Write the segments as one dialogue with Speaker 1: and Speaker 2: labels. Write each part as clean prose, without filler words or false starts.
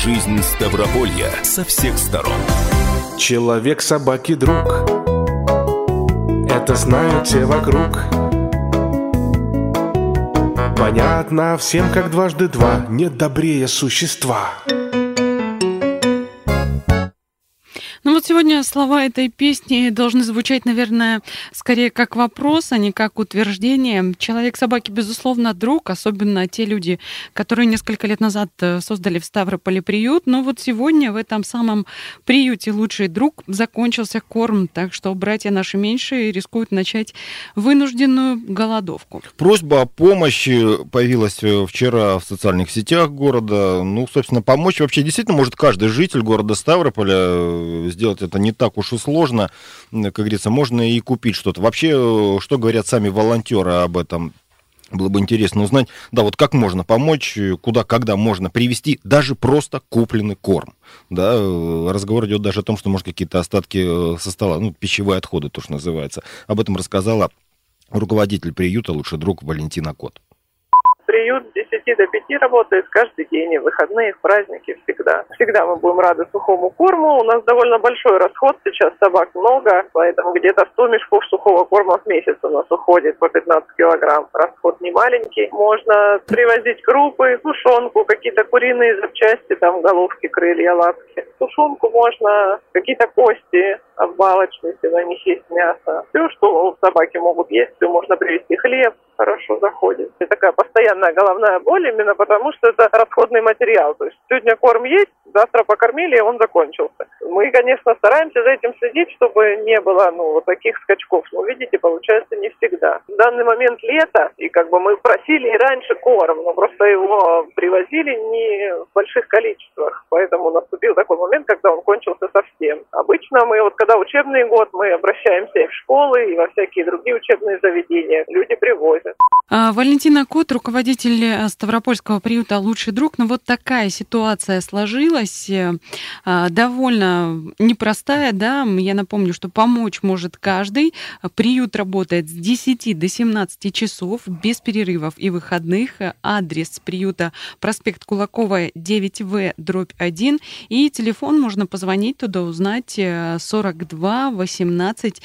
Speaker 1: жизнь Ставрополья со всех сторон.
Speaker 2: Человек собаки друг, это знают все вокруг. Понятно всем, как дважды два, нет добрее существа.
Speaker 3: Ну вот сегодня слова этой песни должны звучать, наверное, скорее как вопрос, а не как утверждение. Человек собаки, безусловно, друг, особенно те люди, которые несколько лет назад создали в Ставрополе приют. Но вот сегодня в этом самом приюте «Лучший друг» закончился корм, так что братья наши меньшие рискуют начать вынужденную голодовку.
Speaker 4: Просьба о помощи появилась вчера в социальных сетях города. Ну, собственно, помочь вообще действительно может каждый житель города Ставрополя. Сделать это не так уж и сложно, как говорится, можно и купить что-то. Вообще, что говорят сами волонтеры об этом? Было бы интересно узнать, да, вот как можно помочь, куда, когда можно привезти даже просто купленный корм. Да, разговор идет даже о том, что, может, какие-то остатки со стола, ну, пищевые отходы, то, что называется. Об этом рассказала руководитель приюта «Лучший друг» Валентина Кот.
Speaker 5: Приют с 10 до 5 работает каждый день, и в выходные, в праздники всегда. Всегда мы будем рады сухому корму. У нас довольно большой расход, сейчас собак много, поэтому где-то 100 мешков сухого корма в месяц у нас уходит по 15 килограмм. Расход не маленький. Можно привозить крупы, тушенку, какие-то куриные запчасти, там головки, крылья, лапки. Тушенку можно, какие-то кости обвалочные, если на них есть мясо. Все, что собаки могут есть, все можно привезти. Хлеб хорошо заходит. Это такая постоянная головная боль, именно потому что это расходный материал. То есть сегодня корм есть, завтра покормили, и он закончился. Мы, конечно, стараемся за этим следить, чтобы не было, вот таких скачков. Но, видите, получается не всегда. В данный момент лето, и мы просили и раньше корм, но просто его привозили не в больших количествах. Поэтому наступил такой момент, когда он кончился совсем. Обычно мы, когда учебный год, мы обращаемся и в школы, и во всякие другие учебные заведения. Люди привозят.
Speaker 3: Валентина Кот, руководитель Ставропольского приюта «Лучший друг». Но вот такая ситуация сложилась, довольно непростая, да. Я напомню, что помочь может каждый. Приют работает с 10 до 17 часов, без перерывов и выходных. Адрес приюта: проспект Кулакова, 9В/1. И телефон, можно позвонить туда, узнать, 42 18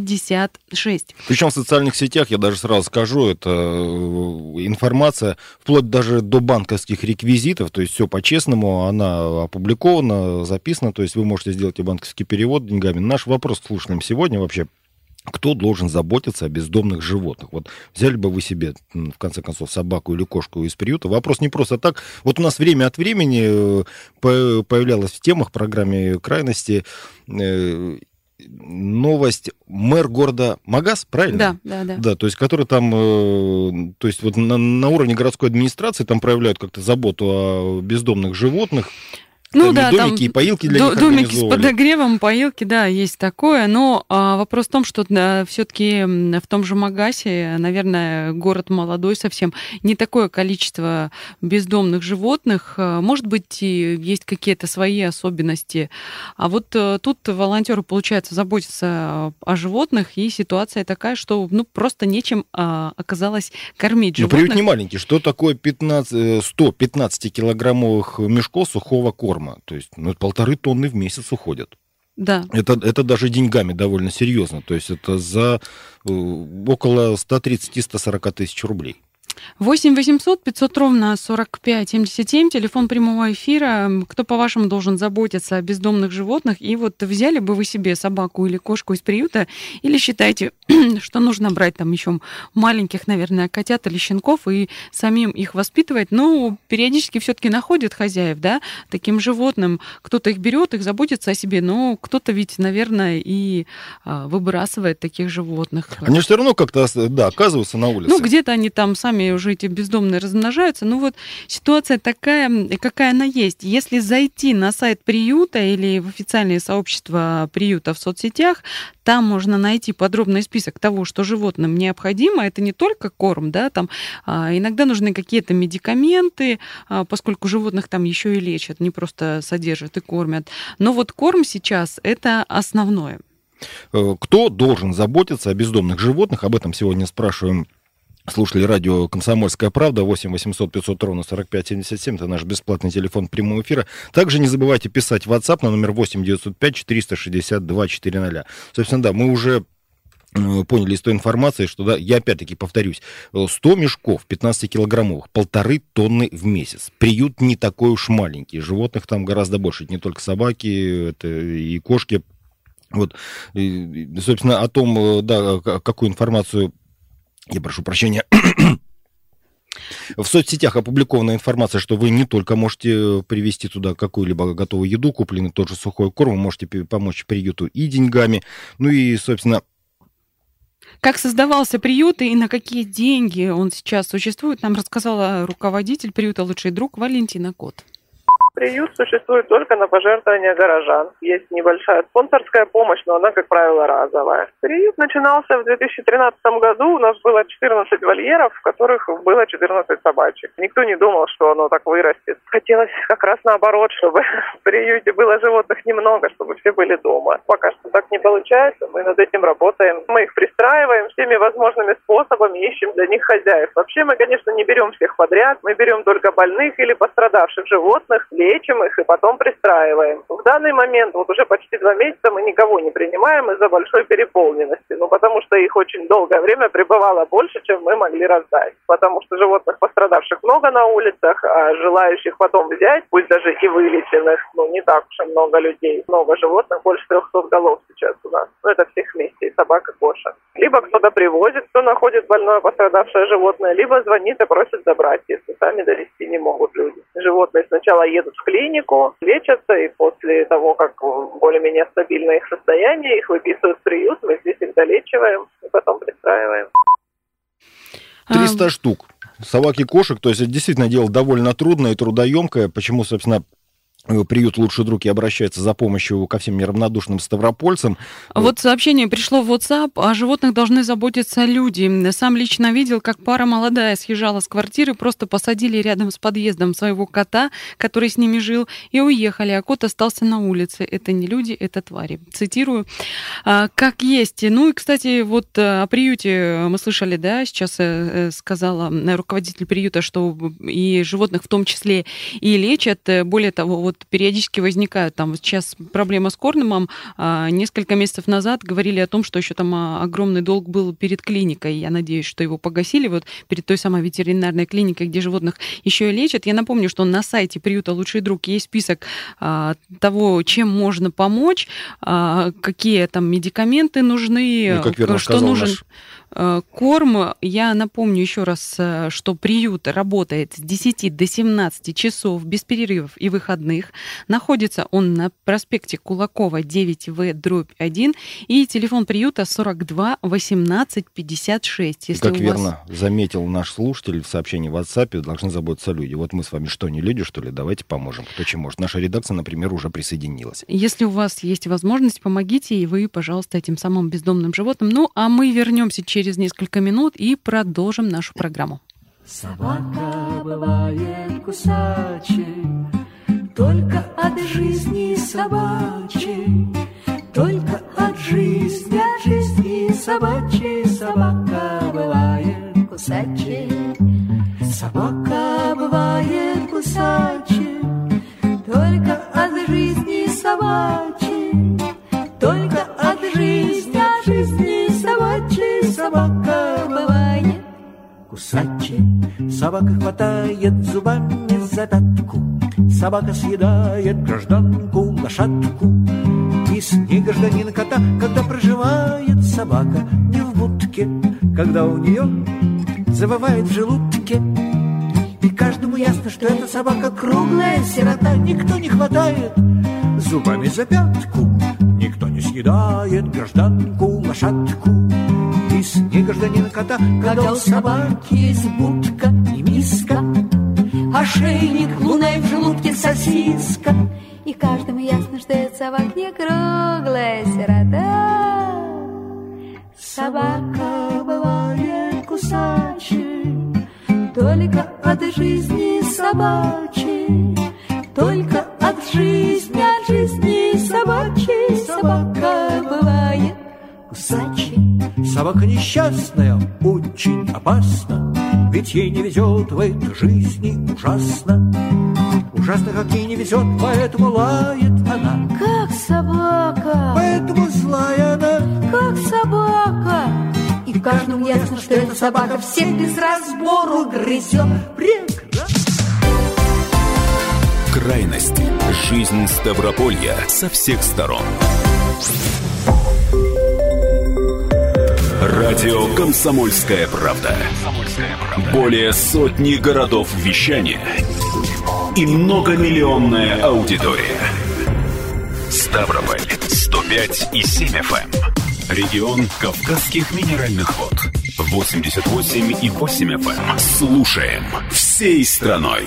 Speaker 3: 56.
Speaker 4: Причем в социальных сетях, я даже сразу скажу, это информация вплоть даже до банковских реквизитов, то есть все по-честному, она опубликована, записана, то есть вы можете сделать и банковский перевод деньгами. Наш вопрос к слушателям сегодня вообще: кто должен заботиться о бездомных животных? Вот взяли бы вы себе, в конце концов, собаку или кошку из приюта? Вопрос не просто так. Вот у нас время от времени появлялась в темах в программе «Крайности» новость: мэр города Магас, правильно? Да, то есть, который там, то есть вот на уровне городской администрации там проявляют как-то заботу о бездомных животных.
Speaker 3: Ну да,
Speaker 4: домики
Speaker 3: там
Speaker 4: и поилки для них
Speaker 3: домики с подогревом, поилки, да, есть такое. Но вопрос в том, что все-таки в том же Магасе, наверное, город молодой совсем, не такое количество бездомных животных. Может быть, и есть какие-то свои особенности. А вот тут волонтеры, получается, заботятся о животных, и ситуация такая, что просто нечем оказалось кормить животных.
Speaker 4: Но приют не маленький. Что такое 115-килограммовых мешков сухого корма? То есть 1,5 тонны в месяц уходят.
Speaker 3: Да.
Speaker 4: Это даже деньгами довольно серьезно. То есть это за около 130-140 тысяч рублей.
Speaker 3: 8 800 500 ровно 45 77, телефон прямого эфира. Кто, по-вашему, должен заботиться о бездомных животных? И вот взяли бы вы себе собаку или кошку из приюта, или считаете, что нужно брать там еще маленьких, наверное, котят или щенков и самим их воспитывать? Ну, периодически все-таки находят хозяев, да, таким животным. Кто-то их берет, их заботится о себе, но кто-то ведь, наверное, и выбрасывает таких животных.
Speaker 4: Они же все равно как-то, да, оказываются на улице.
Speaker 3: Ну, где-то они там сами уже эти бездомные размножаются. Ну вот ситуация такая, какая она есть. Если зайти на сайт приюта или в официальные сообщества приюта в соцсетях, там можно найти подробный список того, что животным необходимо. Это не только корм, да, там иногда нужны какие-то медикаменты, поскольку животных там еще и лечат, не просто содержат и кормят. Но вот корм сейчас это основное.
Speaker 4: Кто должен заботиться о бездомных животных? Об этом сегодня спрашиваем слушали радио «Комсомольская правда», 8 800 500 ровно 45 77, это наш бесплатный телефон прямого эфира. Также не забывайте писать в WhatsApp на номер 8 905 462 400. Собственно, да, мы уже поняли из той информации, что, да, я опять-таки повторюсь, 100 мешков 15-килограммовых, 1,5 тонны в месяц. Приют не такой уж маленький, животных там гораздо больше, это не только собаки, это и кошки. Вот, и, собственно, о том, да, какую информацию, я прошу прощения, в соцсетях опубликована информация, что вы не только можете привезти туда какую-либо готовую еду, купленный тот же сухой корм, вы можете помочь приюту и деньгами, ну и, собственно...
Speaker 3: Как создавался приют и на какие деньги он сейчас существует, нам рассказала руководитель приюта «Лучший друг» Валентина Кот.
Speaker 5: Приют существует только на пожертвования горожан. Есть небольшая спонсорская помощь, но она, как правило, разовая. Приют начинался в 2013 году. У нас было 14 вольеров, в которых было 14 собачек. Никто не думал, что оно так вырастет. Хотелось как раз наоборот, чтобы в приюте было животных немного, чтобы все были дома. Пока что так не получается, мы над этим работаем. Мы их пристраиваем всеми возможными способами, ищем для них хозяев. Вообще мы, конечно, не берем всех подряд. Мы берем только больных или пострадавших животных, лечим их и потом пристраиваем. В данный момент, вот уже почти 2 месяца, мы никого не принимаем из-за большой переполненности. Ну, потому что их очень долгое время пребывало больше, чем мы могли раздать. Потому что животных пострадавших много на улицах, а желающих потом взять, пусть даже и вылеченных, ну, не так уж и много людей. Много животных, больше 300 голов сейчас у нас. Ну, это всех вместе, и собак, и кошек. Либо кто-то привозит, кто находит больное пострадавшее животное, либо звонит и просит забрать, если сами довести не могут люди. Животные сначала едут в клинику, лечатся, и после того, как более-менее стабильно их состояние, их выписывают в приют, мы здесь их долечиваем и потом пристраиваем.
Speaker 4: 300 штук собак и кошек, то есть это действительно дело довольно трудное и трудоемкое. Почему, собственно, приют «Лучший друг» и обращается за помощью ко всем неравнодушным ставропольцам.
Speaker 3: Вот сообщение пришло в WhatsApp: о животных должны заботиться люди. Сам лично видел, как пара молодая съезжала с квартиры, просто посадили рядом с подъездом своего кота, который с ними жил, и уехали, а кот остался на улице. Это не люди, это твари. Цитирую. Как есть. Ну и, кстати, вот о приюте мы слышали, да, сейчас сказала руководитель приюта, что и животных в том числе и лечат. Более того, вот периодически возникают там сейчас проблема с кормом. Несколько месяцев назад говорили о том, что еще там огромный долг был перед клиникой. Я надеюсь, что его погасили вот перед той самой ветеринарной клиникой, где животных еще и лечат. Я напомню, что на сайте приюта «Лучший друг» есть список того, чем можно помочь, какие там медикаменты нужны, что нужен корм. Я напомню еще раз, что приют работает с 10 до 17 часов без перерывов и выходных. Находится он на проспекте Кулакова, 9В/1, и телефон приюта 42 18 56. Если
Speaker 4: как верно заметил наш слушатель в сообщении в WhatsApp, должны заботиться люди. Вот мы с вами что, не люди, что ли? Давайте поможем. Кто чем может. Наша редакция, например, уже присоединилась.
Speaker 3: Если у вас есть возможность, помогите и вы, пожалуйста, этим самым бездомным животным. Ну, а мы вернемся через несколько минут и продолжим нашу программу.
Speaker 6: Собака бывает кусачей, только от жизни собачьей, только от жизни собачьей. Собака бывает кусачей, собака бывает кусачей, только от жизни собачьей, только от жизни собачьей. Собака бывает кусачей. Собака хватает зубами за пятку, собака съедает гражданку лошадку. И с ней гражданин кота, когда проживает собака не в будке, когда у нее завывает в желудке. И каждому ясно, что эта собака круглая сирота. Никто не хватает зубами за пятку, никто не съедает гражданку лошадку. И с ней гражданин кота, когда у собаки есть будка и миска, ошейник, луна и в желудке сосиска. И каждому ясно, что эта собака не круглая сирота. Собака бывает кусачей, только от жизни собачьей, только от жизни собачьей. Собака бывает кусачей. Собака несчастная, очень
Speaker 7: опасно, ведь ей не везет в этой жизни ужасно. Ужасно, как ей не везет, поэтому лает она.
Speaker 6: Как собака.
Speaker 7: Поэтому злая она.
Speaker 6: Как собака. И каждому ясно, что эта собака всех без разбору грызет. Прекрасно.
Speaker 1: Крайности. Жизнь Ставрополья со всех сторон. Радио «Комсомольская правда». Более сотни городов вещания и многомиллионная аудитория. Ставрополь 105,7 FM. Регион Кавказских минеральных вод 88,8 FM. Слушаем всей страной.